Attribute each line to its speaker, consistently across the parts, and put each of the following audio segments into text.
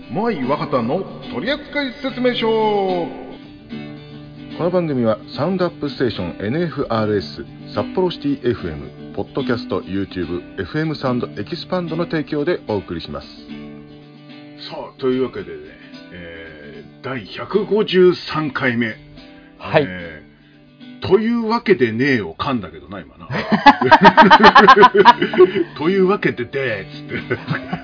Speaker 1: モアイ若田の取扱説明書。この番組はサウンドアップステーション NFRS 札幌シティ FM ポッドキャスト YouTube FM サウンドエキスパンドの提供でお送りします。さあ、というわけでね、第153回目、
Speaker 2: はい、
Speaker 1: というわけでねえを噛んだけどな、今な。というわけででーっつって、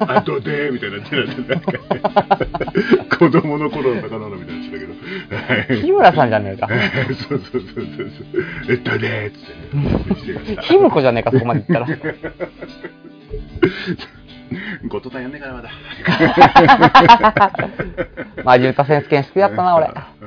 Speaker 1: あとでーみたいになって、子供の頃の魚のみたいにしてたけど。
Speaker 2: 日村さんじゃねえか。
Speaker 1: そう。でーっつってね。
Speaker 2: ひむこじゃねえか、そこまで言ったら。
Speaker 1: ゴトタンやんねえからまだ。
Speaker 2: まあ、竜太選手権好きだったな、俺。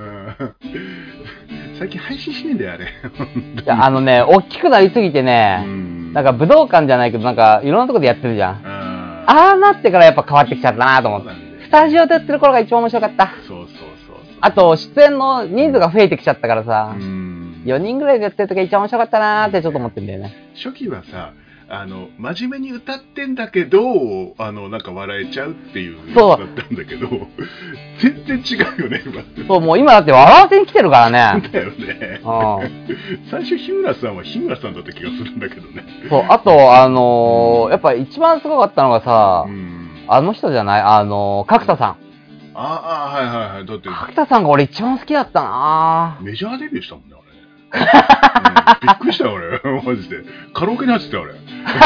Speaker 1: 最近配信しねえんだよ、あれ。
Speaker 2: いや、大きくなりすぎてね、なんか武道館じゃないけど、なんかいろんなとこでやってるじゃん。ああなってからやっぱ変わってきちゃったなと思って。スタジオでやってる頃が一番面白かった。そう。あと、出演の人数が増えてきちゃったからさ、4人ぐらいでやってる時が一番面白かったなーってちょっと思ってんだよね。
Speaker 1: 初期はさ、真面目に歌ってんだけど、なんか笑えちゃうっていうやつだったんだけど、全然違うよね、今。そう、
Speaker 2: もう今だって笑わせに来てるからね。
Speaker 1: だよね。最初、日村さんは日村さんだった気がするんだけどね。
Speaker 2: そう、あと、やっぱ一番すごかったのがさ、あの人じゃない角田さん。
Speaker 1: はい。だって。
Speaker 2: 角田さんが俺一番好きだったな。
Speaker 1: メジャーデビューしたもんね、あれ。びっくりしたよ、俺。マジで。カラオケに入ってたよ、俺。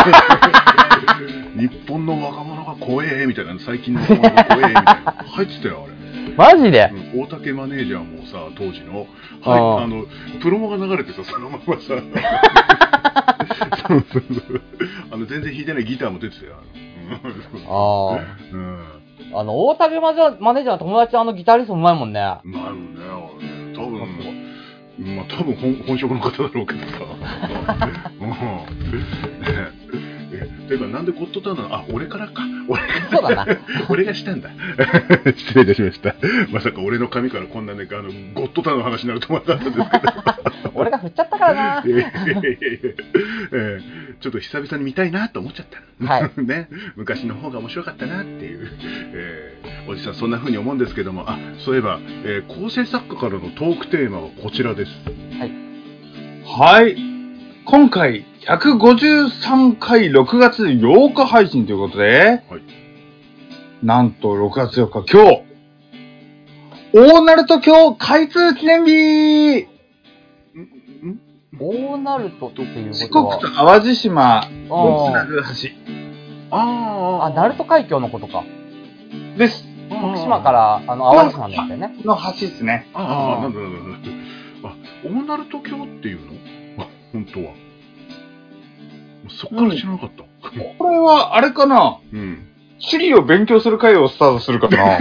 Speaker 1: 日本の若者が怖えみたいな、最近の若者が怖えみたいな。入ってたよ、あれ。
Speaker 2: マジで、
Speaker 1: 大竹マネージャーもさ、当時の、プロモが流れてさ、そのままさ。そう。全然弾いてないギターも出てたよ。
Speaker 2: 大竹マネージャーの友達ギタリストうまいもんね。
Speaker 1: うまいもんね、多分本職の方だろうけどさ。ていうか、なんでゴッドタウンなの？俺からか。
Speaker 2: そうだな。
Speaker 1: 俺がしたんだ。失礼いたしました。まさか俺の髪からこんなね、ゴッドタウンの話になると思わなかったんですけど。
Speaker 2: 俺が振っちゃったからな。
Speaker 1: ちょっと久々に見たいなと思っちゃった。はい。ね。昔の方が面白かったなっていう。おじさんそんな風に思うんですけども、そういえば、構成作家からのトークテーマはこちらです。
Speaker 3: はい。今回153回6月8日配信ということで、なんと6月4日今日、大鳴門橋開通記念日。
Speaker 2: 大鳴門っていう
Speaker 3: 四
Speaker 2: ことは
Speaker 3: 国と淡路島をつなぐ橋。
Speaker 2: 鳴門海峡のことか。
Speaker 3: です。
Speaker 2: 徳島から淡路島なんだよね。
Speaker 3: の橋ですね。
Speaker 1: なんだ。大鳴門橋っていうの？本当は。そっから知らなかった。
Speaker 3: これはあれかな。地理を勉強する会をスタートするかな。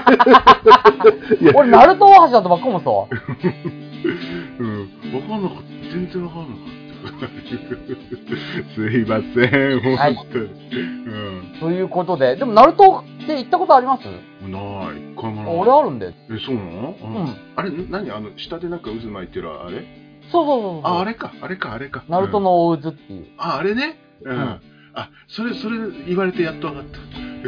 Speaker 2: 俺鳴門大橋だとばっかもさ。
Speaker 1: わかんなかった。全然わかんなかった。すいません、本当に。
Speaker 2: ということで、でも鳴門って行ったことあります？
Speaker 1: ない、一回もない。
Speaker 2: 俺あるんで。
Speaker 1: そうなの？あれ、何？下でなんか渦巻いてるあれ？
Speaker 2: そう。
Speaker 1: あれか。
Speaker 2: 鳴門の大渦っていう。
Speaker 1: あれね。それ言われてやっと分かった。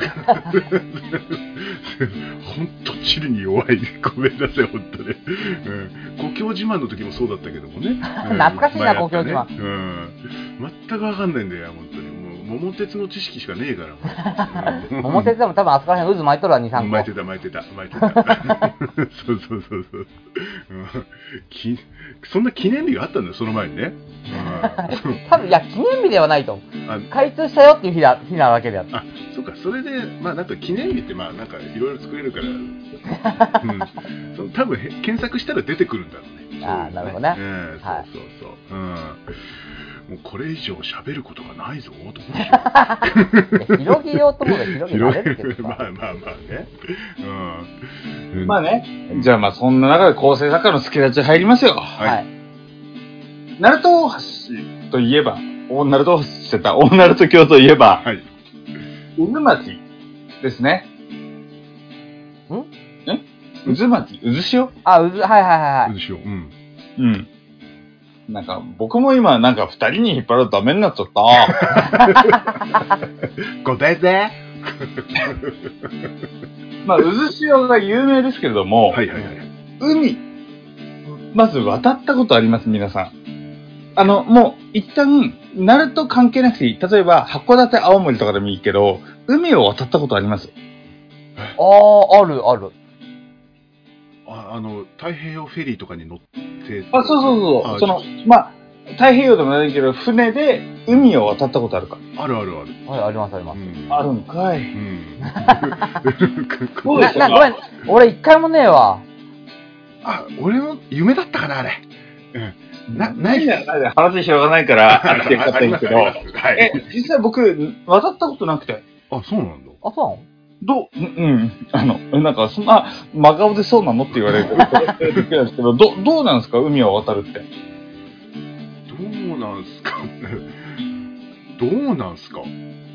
Speaker 1: 本当地理に弱い。ごめんなさい、本当ね。故郷自慢の時もそうだったけどもね。
Speaker 2: 懐かしいな、故郷自慢。
Speaker 1: 全く分かんないんだよ、本当に。桃鉄の知識しかねえから。
Speaker 2: 桃鉄でも多分あそこら辺渦巻いとるわ、2、3個。巻
Speaker 1: いてた。そう。そんな記念日があったんだよ、その前にね。
Speaker 2: 多分、いや、記念日ではないと思う。開通したよっていう日なわけであった。
Speaker 1: そうか、それで、なんか記念日って、なんかいろいろ作れるから、多分、検索したら出てくるんだろうね。
Speaker 2: なるほどね。
Speaker 1: そう。もうこれ以上喋ることがないぞと思って
Speaker 2: 広げようと思うと広げられるけど
Speaker 1: まあ
Speaker 3: ね。じゃあそんな中で構成作家の助太刀入りますよ。鳴門大橋といえば、大鳴門橋といえば、渦巻ですね。渦巻渦潮？
Speaker 2: はい。
Speaker 1: 渦潮。
Speaker 3: なんか、僕も今、なんか二人に引っ張るとダメになっちゃった。
Speaker 1: ごめんね。
Speaker 3: まあ、渦潮が有名ですけれども、
Speaker 1: はいはいはい。
Speaker 3: 海、まず渡ったことあります、皆さん。もう、一旦、鳴門関係なくていい。例えば、函館、青森とかでもいいけど、海を渡ったことあります？
Speaker 2: ある。
Speaker 1: 太平洋フェリーとかに乗って。
Speaker 3: そう。まあ、太平洋でもないけど、船で海を渡ったことあるか？
Speaker 1: ある。
Speaker 2: はい、あります。
Speaker 3: あるんかい。
Speaker 2: ごめん、俺一回もねえわ。
Speaker 1: 俺の夢だったかな、あれ。
Speaker 3: ない話広がないから、あってよかったんですけど、実際僕、渡ったことなくて。
Speaker 1: あ、そうなんだ。
Speaker 2: あ、そう
Speaker 3: なんか、そんな、真顔でそうなのって言われると、ですけど、どうなんですか、海を渡るって。
Speaker 1: どうなんすか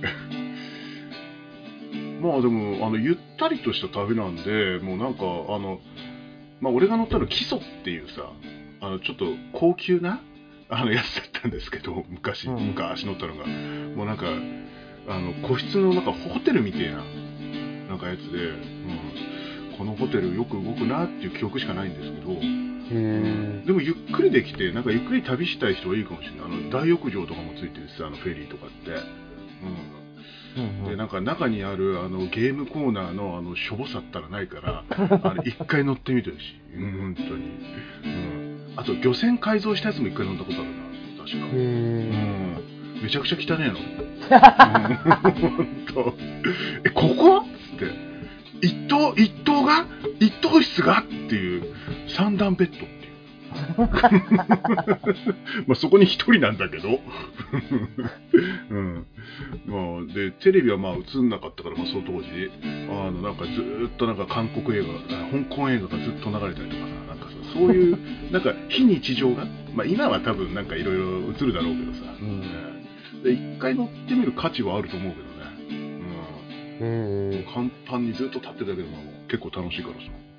Speaker 1: まあでも、ゆったりとした旅なんで、もうなんか、まあ俺が乗ったの基礎っていうさ、ちょっと高級な、やつだったんですけど、昔乗ったのが。もうなんか、個室のなんかホテルみたいな、なんかやつで、このホテルよく動くなっていう記憶しかないんですけど、でもゆっくりできて、なんかゆっくり旅したい人はいいかもしれない。大浴場とかもついてるし、フェリーとかって。で、なんか中にあるゲームコーナーのしょぼさったらないから、一回乗ってみてるし、本当に。あと、漁船改造したやつも一回乗ったことあるな、確か。めちゃくちゃ汚ねえの。ここっつって、一棟室がっていう三段ベッドっていう。まあそこに一人なんだけど、まあでテレビはまあ映んなかったから、まあその当時なんかずーっとなんか韓国映画、香港映画がずっと流れたりとかさ、なんかさ、そういうなんか非日常が、まあ今は多分なんかいろいろ映るだろうけどさ、で一回乗ってみる価値はあると思うけどね。簡単にずっと立ってたけど結構楽しいからさ。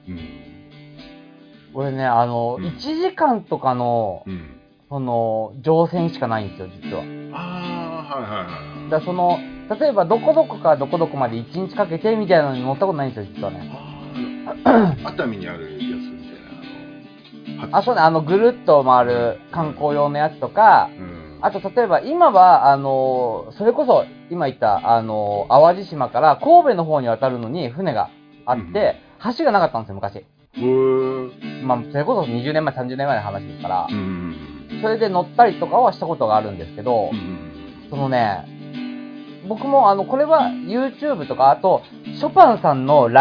Speaker 2: 俺ね、1時間とかの、その、乗船しかないんですよ、実は。だから例えばどこどこからどこどこまで1日かけてみたいなのに乗ったことないんですよ、実はね。
Speaker 1: 熱海にあるやつみたいな。
Speaker 2: そうね、ぐるっと回る観光用のやつとか、あと例えば今は、それこそ今言った、淡路島から神戸の方に渡るのに船があって、橋がなかったんですよ、昔。まあ、それこそ20年前、30年前の話ですから、それで乗ったりとかはしたことがあるんですけど、そのね、僕もこれは YouTube とか、あと、ショパンさんの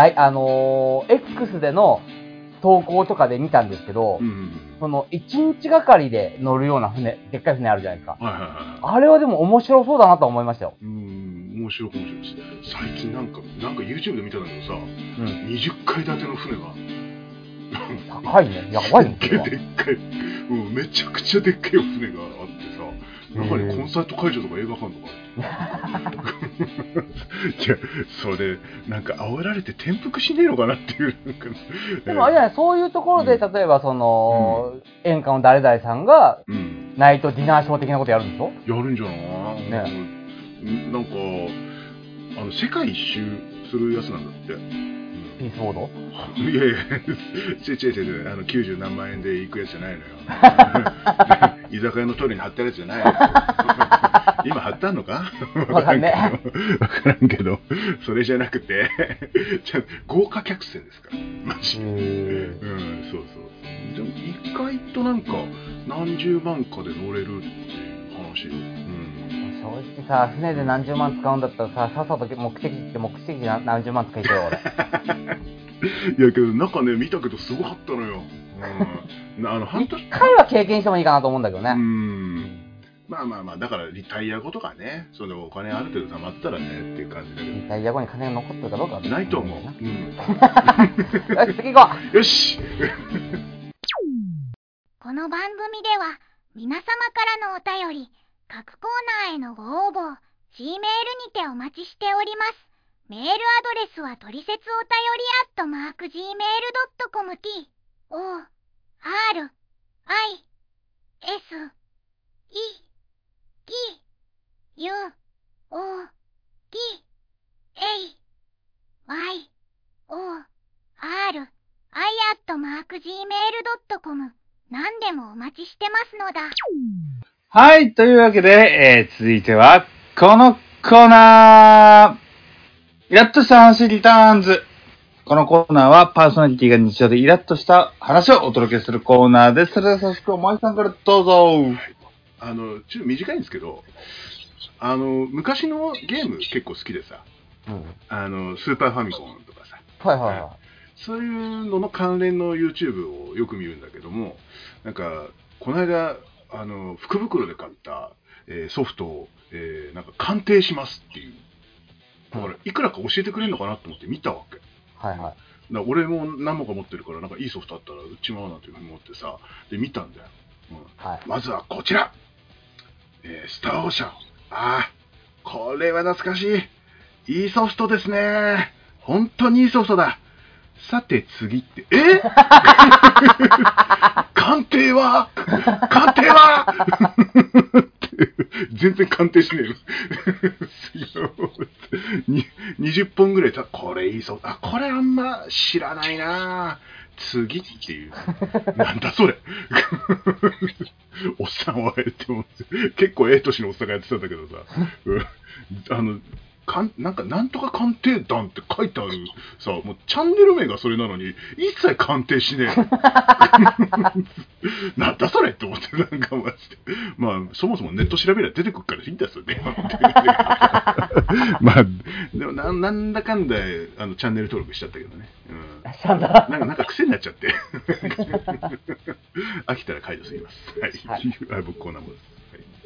Speaker 2: X での投稿とかで見たんですけど、その1日がかりで乗るような船、でっかい船あるじゃないですか。あれはでも面白そうだなと思いましたよ。
Speaker 1: 面白いです。最近なんか YouTube で見たんだけどさ、20階建ての船が。
Speaker 2: 高いね。やばいね。
Speaker 1: でっかい。めちゃくちゃでっかい船があってさ、中にコンサート会場とか映画館とかある。いや、それ、なんか煽られて転覆しねえのかなっていう。
Speaker 2: でもあれじゃない、そういうところで、例えば演歌の誰々さんが、ナイトディナーショー的なことやるんでしょ？
Speaker 1: やるんじゃない？なんか、世界一周するやつなんだって。
Speaker 2: ピースボード？
Speaker 1: いや、違う、90何万円で行くやつじゃないのよ。居酒屋のトイレに貼ってあるやつじゃないのよ。今貼ってあんのか？
Speaker 2: わかんねえ。
Speaker 1: わからんけど、それじゃなくて、豪華客船ですから。マジで。そう。でも意外となんか、何十万かで乗れるっていう話よ。
Speaker 2: 正直さ、船で何十万使うんだったらさ、さっさと目的地何十万使いたいよ、俺。
Speaker 1: いやけど、中ね、見たけどすごかったのよ。
Speaker 2: 一回は経験してもいいかなと思うんだけどね。
Speaker 1: まあ、だからリタイア後とかね、そのお金ある程度貯まったらねっていう感じだけど。
Speaker 2: リタイア後に金が残ってるかどうかは
Speaker 1: ないと思う。よ
Speaker 2: し、次行こ
Speaker 1: う。よし
Speaker 4: この番組では、皆様からのお便り、各コーナーへのご応募、G メールにてお待ちしております。メールアドレスはトリセツお便り@gmail.com TORISEGUOT AYORI@gmail.com 何でもお待ちしてますのだ。
Speaker 3: はい、というわけで、続いては、このコーナーイラッとした話リターンズ。このコーナーはパーソナリティが日常でイラッとした話をお届けするコーナーです。それでは早速、お前さんからどうぞ。
Speaker 1: ちょっと短いんですけど、昔のゲーム結構好きでさ、スーパーファミコンとかさ、
Speaker 2: はいはいはい。
Speaker 1: そういうのの関連の YouTube をよく見るんだけども、なんか、この間、福袋で買った、ソフトを、なんか鑑定しますっていう。だから、いくらか教えてくれるのかなと思って見たわけ。
Speaker 2: はいはい。
Speaker 1: だ俺も何もか持ってるから、なんかいいソフトあったら売っちまおうなんていうふうに思ってさ、で、見たんだよ。
Speaker 2: はい、
Speaker 1: まずはこちら。スターオーシャン。ああ、これは懐かしい。いいソフトですね。本当にいいソフトだ。さて次って、鑑定は全然鑑定しねえの。20本ぐらいこれいいソフト。これあんま知らないな。次っていう。なんだそれ。おっさんはって思って、結構年のおっさんがやってたんだけどさ、なんとか鑑定団って書いてあるさ、もうチャンネル名がそれなのに、一切鑑定しねえの。なんだそれって思って、なんかマジで。まあ、そもそもネット調べれば出てくるからいいんだよ、それね。まあ、でもなんだかんだ、チャンネル登録しちゃったけどね。なんか癖になっちゃって。飽きたら解除すぎます。はい。僕こんなもんです。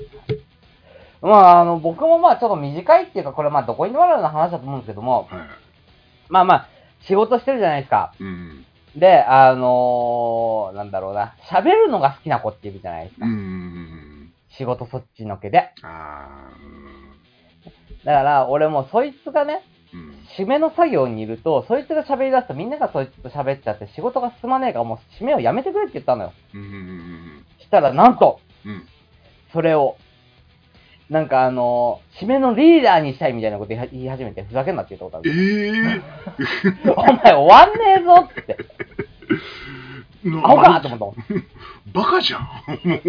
Speaker 2: まあ、僕もまあちょっと短いっていうか、これまあどこにでもあるような話だと思うんですけども、はい、まあ、仕事してるじゃないですか。で、なんだろうな、喋るのが好きな子っているじゃないですか。仕事そっちのけで。だから、俺もそいつがね、締めの作業にいると、そいつが喋り出すとみんながそいつと喋っちゃって仕事が進まねえからもう締めをやめてくれって言ったのよ。したらなんと、それを、なんか締めのリーダーにしたいみたいなこと言い始めて、ふざけんなって言ったことある。お前終わんねえぞって。アホかと思った。
Speaker 1: バカじゃん。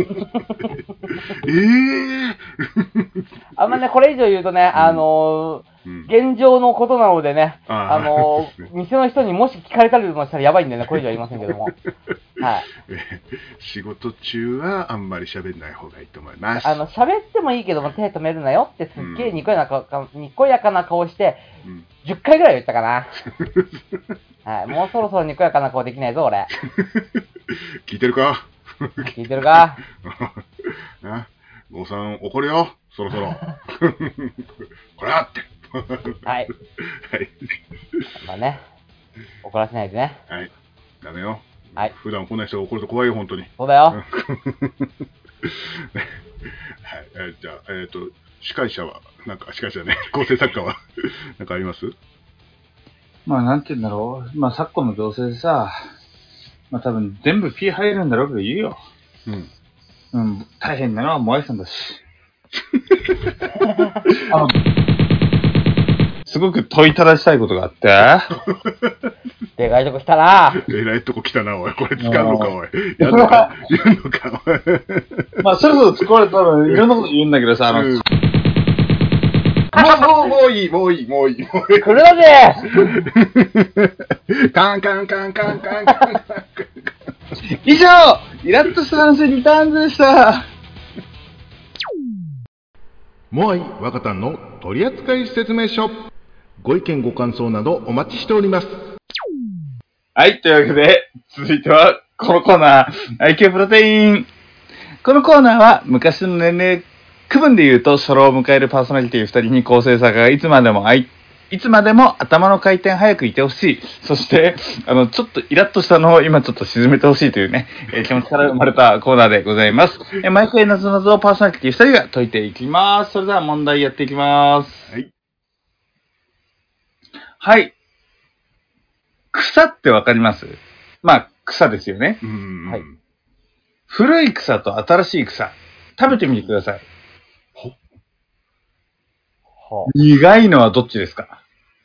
Speaker 2: あんまね、これ以上言うとね、現状のことなのでね、店の人にもし聞かれたりとかしたらやばいんでね、これ以上は言いませんけども。はい。
Speaker 1: 仕事中はあんまり喋んない方がいいと思います。
Speaker 2: 喋ってもいいけども手止めるなよってすっげえにこやかな顔して、10回ぐらい言ったかな。はい。もうそろそろにこやかな顔できないぞ、俺。
Speaker 1: 聞いてるか？
Speaker 2: 聞いてるか？
Speaker 1: 郷さん怒るよ、そろそろ。こらって。
Speaker 2: はい。はい。まあね、怒らせないでね。
Speaker 1: はい。ダメよ。
Speaker 2: はい。
Speaker 1: 普段来ない人が怒ると怖いよ、本当に。
Speaker 2: そうだよ。はい。
Speaker 1: じゃあ、司会者は、司会者ね、構成作家は、なんかあります？
Speaker 3: まあ、なんて言うんだろう。まあ、昨今の情勢でさ、まあ、多分全部 P 入るんだろうけど言うよ。大変なのは萌えさんだし。すごく問いただしたいことがあって。
Speaker 2: でかいとこ来たな。
Speaker 1: えらいとこ来たな、おい。これ使うのか、おい。やるのか、おい。
Speaker 3: まあ、そろそろ使われたらいろんなこと言うんだけどさ、
Speaker 1: もういい。来
Speaker 2: るだぜ。
Speaker 1: カン。
Speaker 3: 以上、イラッとした話リターンズでした。
Speaker 1: モアイ若旦の取扱説明書。ご意見ご感想などお待ちしております。
Speaker 3: はい、というわけで、続いては、このコーナー、IQ プロテイン。このコーナーは、昔の年齢区分で言うと、初老を迎えるパーソナリティ2人に構成作家がいつまでも頭の回転早くいてほしい。そして、ちょっとイラッとしたのを今ちょっと沈めてほしいというね、気持ちから生まれたコーナーでございます。毎回謎々をパーソナリティ2人が解いていきます。それでは問題やっていきます。はい。草ってわかります？まあ、草ですよね。
Speaker 2: はい。
Speaker 3: 古い草と新しい草、食べてみてください。苦いのはどっちですか？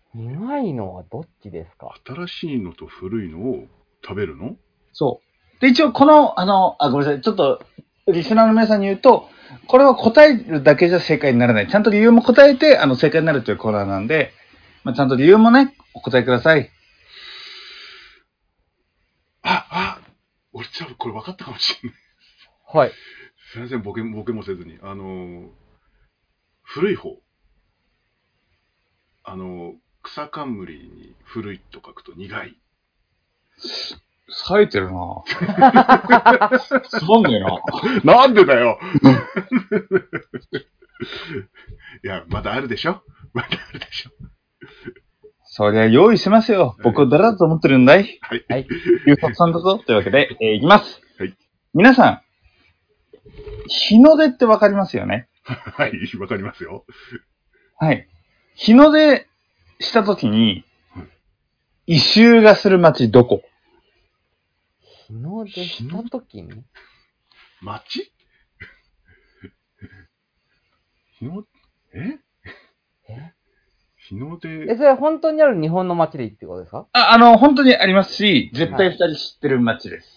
Speaker 2: 苦いのはどっちですか？
Speaker 1: 新しいのと古いのを食べるの？
Speaker 3: そう。で、一応この、ごめんなさい。ちょっと、リスナーの皆さんに言うと、これは答えるだけじゃ正解にならない。ちゃんと理由も答えて、正解になるというコーナーなんで、まあ、ちゃんと理由もね、お答えください。
Speaker 1: 俺多分これ分かったかもしれない。
Speaker 2: はい。
Speaker 1: すいません、ボケもせずに。古い方。草冠に古いと書くと苦い。
Speaker 3: 冴えてるなつまんねえな。
Speaker 1: なんでだよいや、まだあるでしょ。
Speaker 3: そりゃ用意しますよ。僕を誰だと思ってるんだい？
Speaker 1: はい。
Speaker 2: はい。
Speaker 3: ゆうさくさんだぞ。というわけで、いきます。
Speaker 1: はい。
Speaker 3: 皆さん、日の出ってわかりますよね？
Speaker 1: はい、わかりますよ。
Speaker 3: はい。日の出したときに、異臭がする街どこ？
Speaker 2: 日の出したときに
Speaker 1: 町？日の出。
Speaker 2: それ本当にある日本の街でいいってことですか？
Speaker 3: 本当にありますし、絶対二人知ってる街です。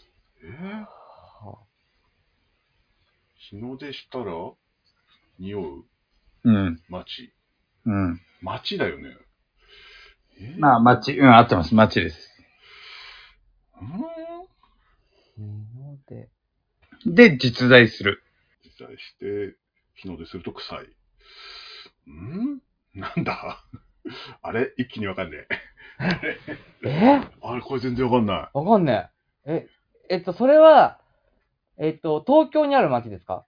Speaker 1: 日の出したら、匂う？
Speaker 3: うん。
Speaker 1: 町。
Speaker 3: うん。
Speaker 1: 町だよね。
Speaker 3: まあ、街、合ってます。街です。
Speaker 2: 日の出。
Speaker 3: で、実在する。
Speaker 1: 実在して、日の出すると臭い。なんだあれ一気にわかんねえ。あれこれ全然わかんない。
Speaker 2: わかんねえ。それは、東京にある街ですか？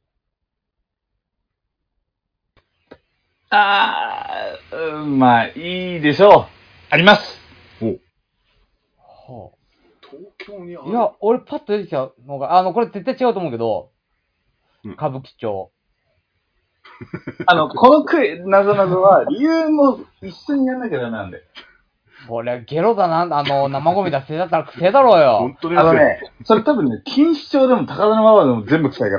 Speaker 3: まあ、いいでしょう。あります。
Speaker 1: は
Speaker 2: あ、
Speaker 1: 東京にある？
Speaker 2: いや、俺パッと出てきたのが、これ絶対違うと思うけど、歌舞伎町。
Speaker 3: この謎は、理由も一緒にやんなきゃダメなんで。
Speaker 2: これ、ゲロだな、生ゴミだ、せいだったら臭いだろうよ。
Speaker 1: 本当に
Speaker 3: それ多分ね、錦糸町でも高田馬場でも全部臭いから。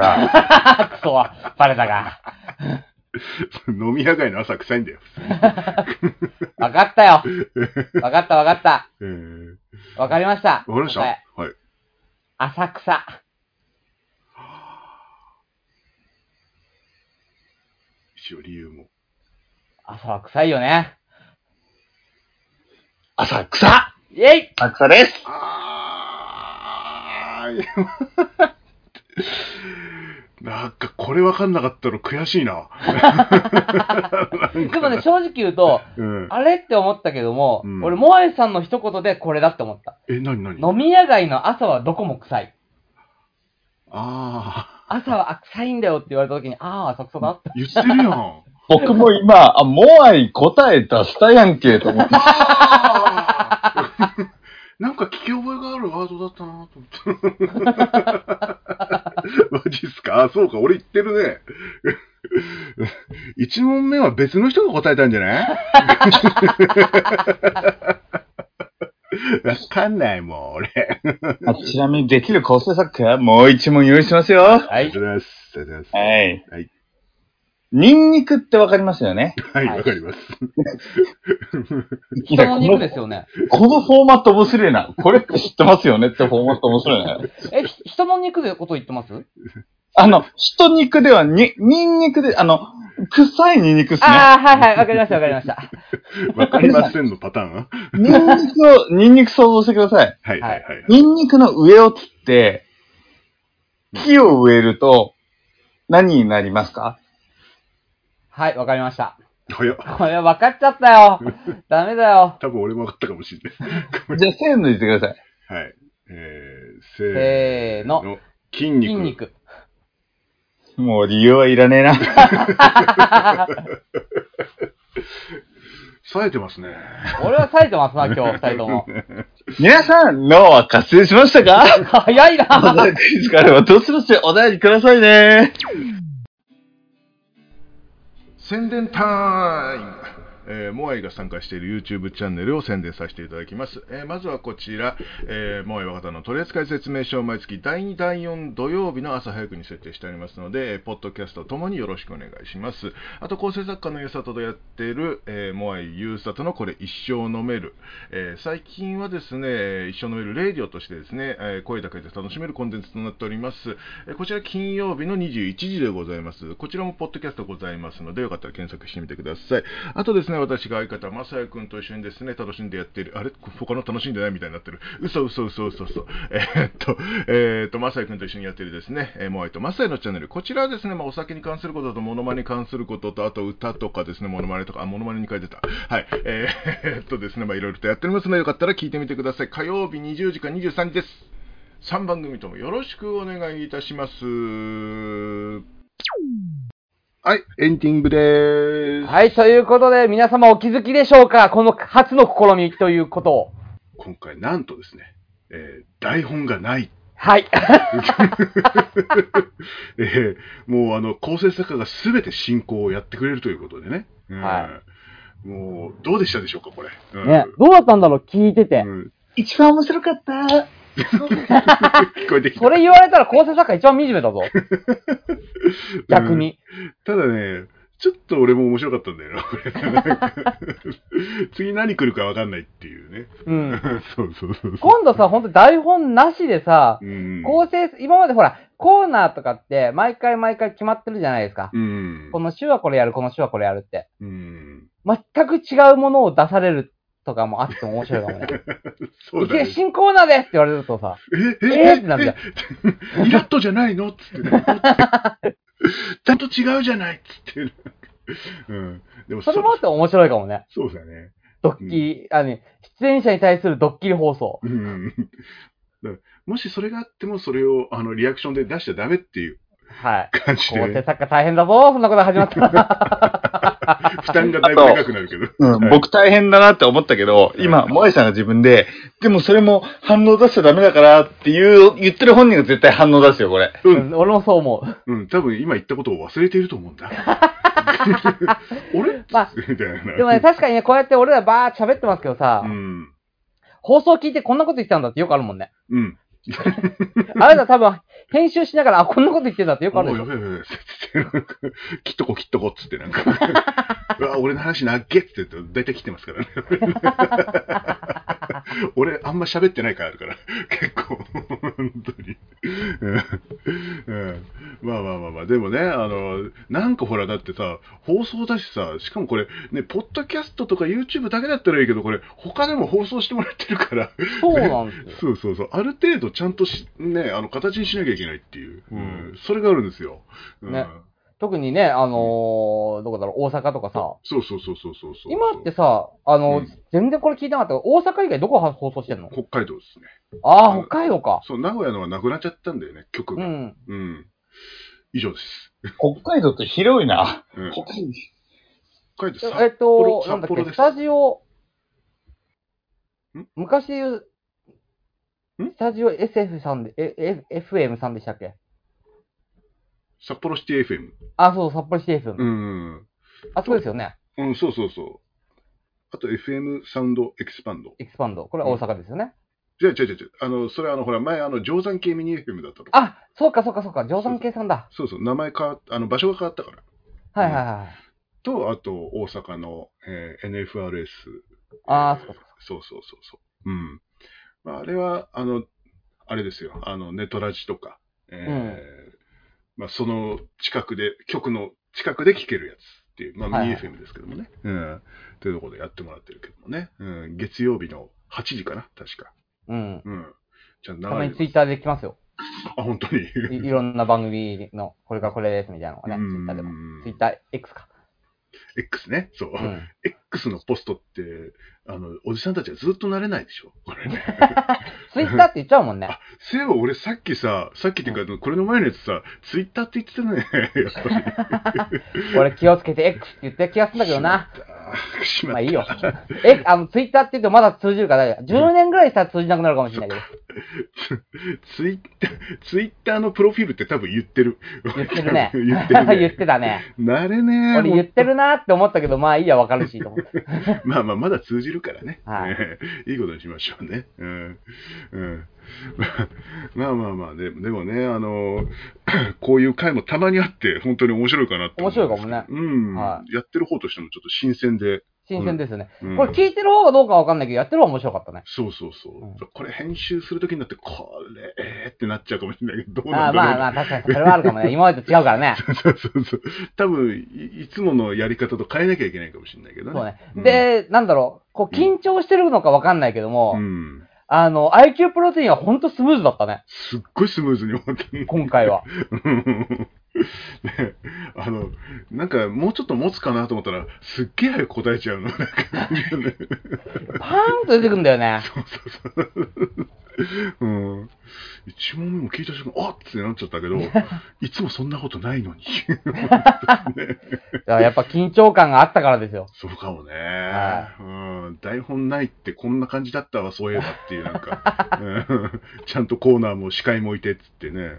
Speaker 2: くそ、バレたか。
Speaker 1: 飲み屋街の朝臭いんだよ。
Speaker 2: わかったよ。わかった。わかりました。
Speaker 1: わかりました？はい。
Speaker 2: 浅草。
Speaker 1: 一応理由も。
Speaker 2: 朝は臭いよね。
Speaker 3: 浅草！
Speaker 2: イェイ！
Speaker 3: 浅草です。
Speaker 1: なんかこれ分かんなかったの悔しいな。
Speaker 2: でもね、正直言うと、あれって思ったけども、俺、モアイさんの一言でこれだって思った。
Speaker 1: 何
Speaker 2: 飲み屋街の朝はどこも臭い。
Speaker 1: 朝
Speaker 2: は臭いんだよって言われた時に、浅草だって。
Speaker 1: 言ってるやん。
Speaker 3: 僕も今、モアイ答え出したやんけ、と思って。
Speaker 1: なんか聞き覚えがあるワードだったなと思って。マジっすか？そうか、俺言ってるね。1問目は別の人が答えたんじゃない？わかんないもん、俺。
Speaker 3: ちなみにできる構成作家、もう一問用意しますよ。
Speaker 2: はい。
Speaker 1: ありがとうございます。
Speaker 3: はい。ニンニクってわかりますよね？
Speaker 1: はい、わかります。
Speaker 2: 人の肉ですよね。
Speaker 3: このフォーマット面白いな。これって知ってますよねってフォーマット面白いね。
Speaker 2: 人の肉でこと言ってます？
Speaker 3: 人肉ではニンニクで、臭いニンニクっすね。
Speaker 2: はい、わかりました。
Speaker 1: わかりませんのパターン？
Speaker 3: ニンニク想像してください。
Speaker 1: はい。
Speaker 3: ニンニクの上を切って、木を植えると、何になりますか？
Speaker 2: はい、わかりました。
Speaker 1: 早っ。
Speaker 2: これ分かっちゃったよ。ダメだよ。
Speaker 1: 多分俺も分かったかもしれない。
Speaker 3: じゃあ、せーので言ってください。
Speaker 1: はい。
Speaker 2: せーの。
Speaker 1: 筋肉。
Speaker 3: もう理由はいらねえな。
Speaker 1: 冴えてますね。
Speaker 2: 俺は冴えてますな、今日、二人とも。
Speaker 3: 皆さん、脳は活性しましたか？
Speaker 2: 早いな。
Speaker 3: クイズがあれば、どしどしお題にくださいね。
Speaker 1: 宣伝タイム。 モアイが参加している YouTube チャンネルを宣伝させていただきます。まずはこちら、モアイ若田の取扱説明書を毎月第2、第4土曜日の朝早くに設定してありますので、ポッドキャストともによろしくお願いします。あと、構成作家のゆうさととやっている、モアイゆうさとのこれ一生飲める。最近はですね、一生飲めるレイディオとしてですね、声だけで楽しめるコンテンツとなっております。こちら金曜日の21時でございます。こちらもポッドキャストございますので、よかったら検索してみてください。あとですね、私が相方、まさやくんと一緒にですね、楽しんでやっている、あれ他の楽しんでないみたいになってる。嘘。まさやくんと一緒にやっているですね、モアイとまさやのチャンネル。こちらはですね、お酒に関することと、モノマネに関することと、あと歌とかですね、モノマネとか、モノマネに書いてた。はい。ですね、いろいろとやっておりますので、よかったら聞いてみてください。火曜日20時から23時です。3番組ともよろしくお願いいたします。はい、エンディングでーす。
Speaker 2: はい、ということで、皆様お気づきでしょうか、この初の試みということを。
Speaker 1: 今回、なんとですね、台本がない。
Speaker 2: はい。
Speaker 1: もう構成作家がすべて進行をやってくれるということでね。
Speaker 2: はい。
Speaker 1: もう、どうでしたでしょうか、これ。
Speaker 2: ね、どうだったんだろう、聞いてて。
Speaker 3: 一番面白かった。
Speaker 1: 聞こえてきた。
Speaker 2: それ言われたら構成作家一番惨めだぞ。逆に。
Speaker 1: ただね、ちょっと俺も面白かったんだよな。次何来るか分かんないっていうね。そう。
Speaker 2: 今度さ、ほんと台本なしでさ、構成、今までほら、コーナーとかって毎回決まってるじゃないですか。この週はこれやる、この週はこれやるって。全く違うものを出されるとかもあっても面白いかもね。
Speaker 1: そうだね。
Speaker 2: 新コーナーですって言われるとさ、ってなるじゃん。
Speaker 1: イラッとじゃないのっつってね。ちゃんと違うじゃないっつって。
Speaker 2: でもそれもあって面白いかもね。
Speaker 1: そうだね。
Speaker 2: ドッキリ、出演者に対するドッキリ放送。
Speaker 1: もしそれがあっても、それをリアクションで出しちゃダメっていう感じで。
Speaker 2: 構成作家大変だぞ、そんなことが始まったら。
Speaker 1: 負担がだいぶでかくなるけど。
Speaker 3: 僕大変だなって思ったけど、今、モアイさんが自分で、でもそれも反応出しちゃダメだからって言ってる本人が絶対反応出すよ、これ。
Speaker 2: 俺もそう思
Speaker 1: う。多分今言ったことを忘れていると思うんだ。俺みたいな。
Speaker 2: でもね、確かにね、こうやって俺らバーッ喋ってますけどさ、放送聞いてこんなこと言ってたんだってよくあるもんね。あれだ多分、編集しながら、こんなこと言ってんだってよくあるでしょ。
Speaker 1: やべえ。切っとこっつってなんか。うわ、俺の話なっげっつって大体切ってますからね。俺、あんま喋ってない回あるから。結構、本当に。まあ。でもね、なんかほら、だってさ、放送だしさ、しかもこれ、ね、ポッドキャストとか YouTube だけだったらいいけど、これ、他でも放送してもらってるから。
Speaker 2: そうなんですよ。
Speaker 1: そう。ある程度ちゃんとね、形にしなきゃいけないっていう。それがあるんですよ。
Speaker 2: ね。特にね、どこだろう、大阪とかさ。
Speaker 1: そう。
Speaker 2: 今ってさ、全然これ聞いてなかったけど、大阪以外どこ放送してんの？
Speaker 1: 北海道ですね。
Speaker 2: ああ、北海道か。
Speaker 1: そう、名古屋のはなくなっちゃったんだよね、局が。以上です。
Speaker 3: 北海道って広いな。
Speaker 1: 北海道、
Speaker 2: なんだっけ、スタジオ、昔で言う、スタジオ SF さんで、FM さんでしたっけ？
Speaker 1: 札幌シティ FM。
Speaker 2: そう、札幌シティ FM。あそこですよね。
Speaker 1: そう。あと FM サウンドエキスパンド。
Speaker 2: これは大阪ですよね。
Speaker 1: 違う。それほら、前定山系ミニ FM だったと。
Speaker 2: そうか。定山系さんだ。
Speaker 1: そう。名前場所が変わったから。
Speaker 2: はい。
Speaker 1: と、あと、大阪の、NFRS。そう。あれは、あれですよ。ネトラジとか。その局の近くで聞けるやつっていう、ミニ FM ですけどもね。というところでやってもらってるけどもね。月曜日の8時かな、確か。じゃあ、
Speaker 2: たまにツイッターで来ますよ。
Speaker 1: 本当に。
Speaker 2: いろんな番組の、これからこれですみたいなのがね、ツイッターでも。ツイッター X か。
Speaker 1: X ね、そう。X のポストって、おじさんたちはずっと慣れないでしょ、これね。
Speaker 2: ツイッターって言っちゃうもんね。
Speaker 1: そういえば俺さっきっていうか、これの前のやつさ、ツイッターって言ってたね、やっぱり。
Speaker 2: 俺気をつけて X って言ってる気がするんだけどな。まあいいよ。ツイッターって言うとまだ通じるから、10年ぐらいしたら通じなくなるかもしれないけ
Speaker 1: ツイッターのプロフィールって多分言ってる。
Speaker 2: 言ってるね。
Speaker 1: 言ってるね。
Speaker 2: 言ってたね。
Speaker 1: なれね
Speaker 2: 俺言ってるなって思ったけど、まあいいや、わかるしと思って。
Speaker 1: まあまだ通じるからね。
Speaker 2: はい。
Speaker 1: いいことにしましょうね。まあ、でもね、こういう回もたまにあって、本当に面白いかなって。
Speaker 2: 面白いかもね。
Speaker 1: はい。やってる方としてもちょっと新鮮で。
Speaker 2: 新鮮ですね。これ聞いてる方がどうかわかんないけど、やってる方が面白かったね。
Speaker 1: そう。これ編集するときになって、これ、ってなっちゃうかもしれないけど、どうなんだろう。
Speaker 2: まあ、確かにそれはあるかもね。今までと違うからね。
Speaker 1: そう。多分、いつものやり方と変えなきゃいけないかもしれないけどね。
Speaker 2: そうね。で、なんだろう、緊張してるのかわかんないけども、IQ プロテインはほんとスムーズだったね。
Speaker 1: すっごいスムーズに終わった。
Speaker 2: 今回は。
Speaker 1: ね、なんか、もうちょっと持つかなと思ったら、すっげえ早く答えちゃうの。なんか
Speaker 2: パーンと出てくんだよね。
Speaker 1: そう。一問目も聞いた瞬間、あっってなっちゃったけど、いつもそんなことないのに。
Speaker 2: やっぱ緊張感があったからですよ。
Speaker 1: そうかもね。台本ないってこんな感じだったわ、そういえばっていう、なんか、ちゃんとコーナーも司会もいてっつってね。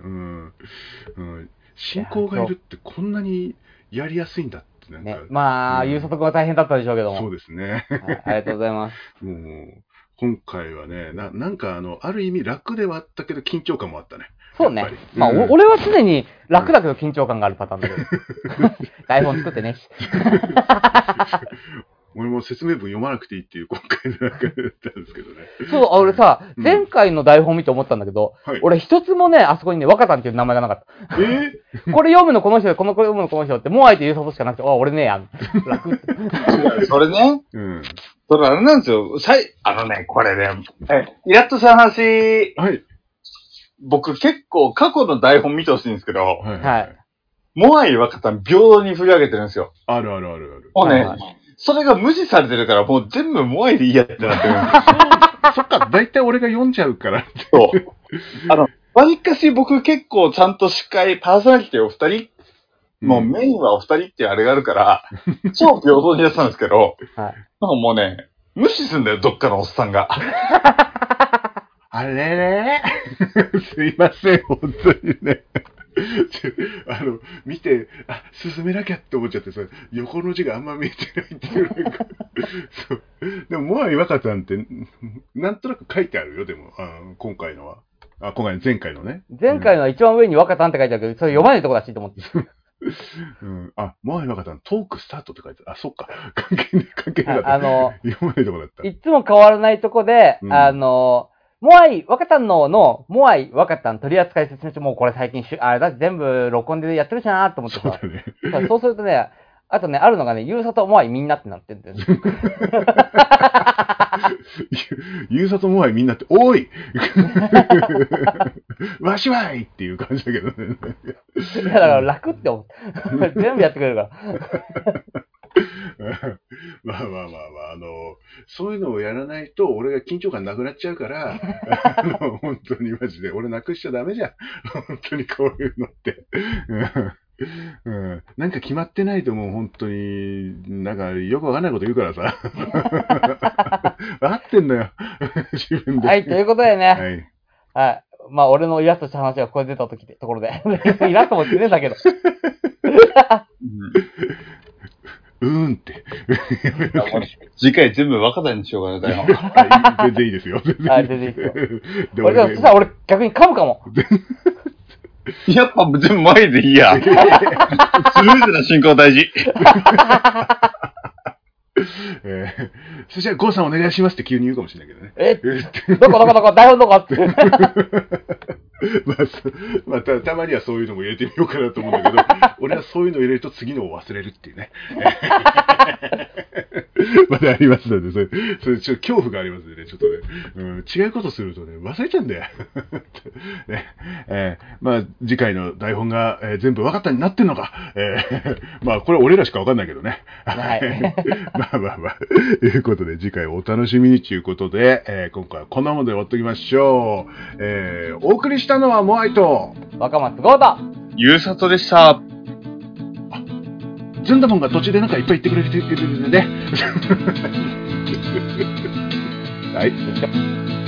Speaker 1: 進行がいるってこんなにやりやすいんだってなんか、
Speaker 2: ね、まあ、優作は大変だったでしょうけども。
Speaker 1: そうですね。
Speaker 2: ありがとうございます。
Speaker 1: もう今回はね、なんかある意味楽ではあったけど緊張感もあったね。
Speaker 2: そうね。まあ、俺は常に楽だけど緊張感があるパターンだけど。台本作ってね。
Speaker 1: 俺も説明文読まなくていいっていう今回の中だったんですけどね。
Speaker 2: そう、俺さ、前回の台本見て思ったんだけど、俺一つもね、あそこにね、若さんっていう名前がなかった。これ読むのこの人で、これ読むのこの人って、もうあえて言うことしかなくて、俺ねえやん。楽って。
Speaker 3: それね。それあれなんですよ。これね、イラッとした話。
Speaker 1: はい。
Speaker 3: 僕結構過去の台本見てほしいんですけど、
Speaker 2: はい。
Speaker 3: モアイ若さん平等に振り上げてるんですよ。
Speaker 1: ある。も
Speaker 3: うね、それが無視されてるから、もう全部モアイでいいやってなってるんですよ。
Speaker 1: そっか、だいたい俺が読んじゃうから。
Speaker 3: そう。わりかし僕結構ちゃんと司会、パーソナリティお二人、もうメインはお二人っていうあれがあるから、超平等にやってたんですけど、なんかもうね、無視すんだよ、どっかのおっさんが。
Speaker 1: あれれすいません、本当にね。見て、進めなきゃって思っちゃってさ、横の字があんま見えてないっていう。そう。でも、モアイ若さんって、なんとなく書いてあるよ、でも、今回のは。前回のね。
Speaker 2: 前回のは一番上に若さんって書いてあるけど、それ読まないとこだしと思って。
Speaker 1: モアイ若さん、トークスタートって書いてある。そっか。関係なかった。読まないとこだった。
Speaker 2: いつも変わらないとこで、モアイ、若田のモアイ、若田取扱説明書、もうこれ最近、あれだって全部録音でやってるしなーと思ってさ。
Speaker 1: そうだね。
Speaker 2: そうするとね、あとね、あるのがね、ユーサとモアイみんなってなってるんだよね。
Speaker 1: ユーサとモアイみんなって、おいわしわいっていう感じだけどね。
Speaker 2: いや、だから楽って思って。全部やってくれるから。
Speaker 1: まあ、そういうのをやらないと、俺が緊張感なくなっちゃうから、本当にマジで、俺なくしちゃダメじゃん。本当にこういうのって。なんか決まってないともう本当に、なんかよくわかんないこと言うからさ。わかってんのよ。自分で。
Speaker 2: はい、ということでね。はい。まあ、俺のイラストした話がここで出たところで。イラストもしてねえんだけど。
Speaker 1: って。
Speaker 3: 次回全部若田にしようかな、台本。
Speaker 1: 全然いいですよ。
Speaker 2: 全然いいですよ。俺逆に噛むかも。
Speaker 3: やっぱ全部前でいいや。スムーズな進行大事。
Speaker 1: そしたら、ゴーさんお願いしますって急に言うかもしれないけどね。
Speaker 2: どこ台本どこって。
Speaker 1: まあ、たまにはそういうのも入れてみようかなと思うんだけど、俺はそういうのを入れると次のを忘れるっていうね。まだありますので、それちょっと恐怖がありますのでね、ちょっとね、違うことするとね、忘れちゃうんだよ。ねまあ、次回の台本が、全部分かったになってんのか。まあ、これ俺らしか分かんないけどね。
Speaker 2: はい。
Speaker 1: まあ。ということで、次回お楽しみにということで、今回はこんなもので終わっておきましょう。お送りしたのはモアイと、
Speaker 2: 若松豪太、
Speaker 3: ゆうさとでした。
Speaker 1: ずんだもんが途中でなんかいっぱい言ってくれてるんでね。はい。